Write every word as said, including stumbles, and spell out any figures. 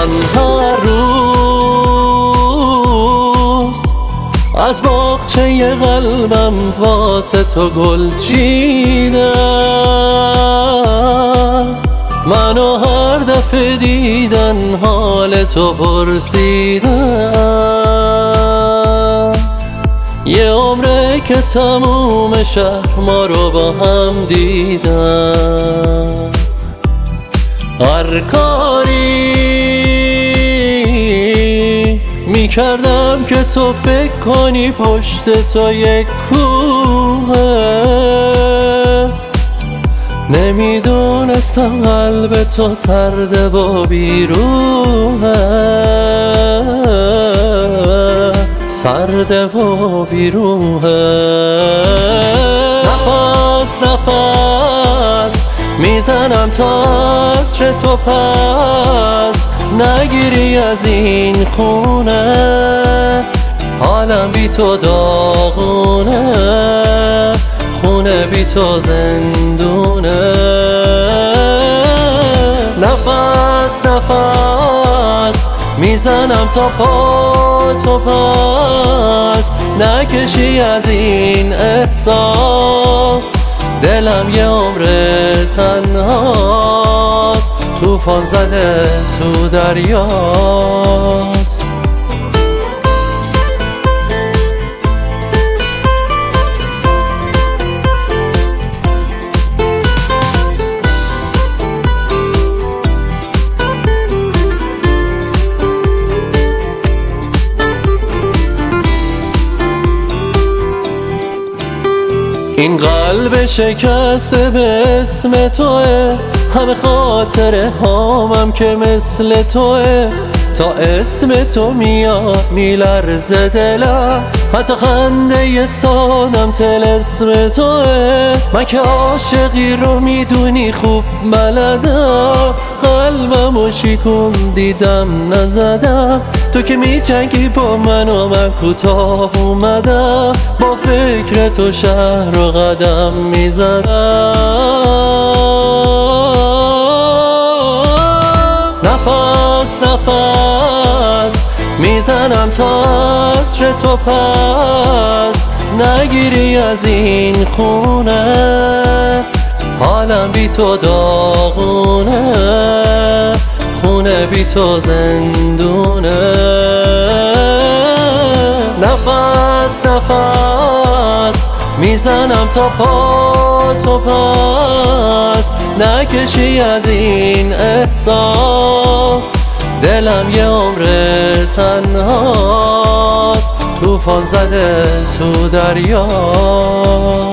من هر روز از باغچه قلبم واسه تو گل چیدم، منو هر دفعه دیدن حال تو پرسیدن. یه عمره که تموم شهر ما رو با هم دیدن. هر کاری میکردم که تو فکر کنی پشت تو یک کوهه، نمیدونستم قلب تو سرده و بیروحه، سرده و بیروحه. نفس نفس میزنم تا عطر تو پس نگیری از این خونه، حالم بی تو داغونه، خونه بی تو زندونه. نفس نفس میزنم تا پا تو پس نکشی از این احساس، دلم یه عمر تنهاست، طوفان زده تو دریاست. این قلب شکسته به اسم توه، همه خاطره هامم که مثل توه، تا اسم تو میاد میلرزه دلم، حتی خنده ی سادم طلسم توه. من که عاشقی رو میدونی خوب بلدم، قلبمو شکوندی دم نزدم، تو که میجنگی با من و من کوتاه اومدم، با فکر تو شهر رو قدم میزدم. نفس نفس میزنم تا عطر تو پس نگیری از این خونه، حالم بی تو داغونه، خونه بی تو زندونه. نفس نفس میزنم تا پا تو پس نکشی از این احساس، دلم یه عمر تنهاست، طوفان زده تو دریا.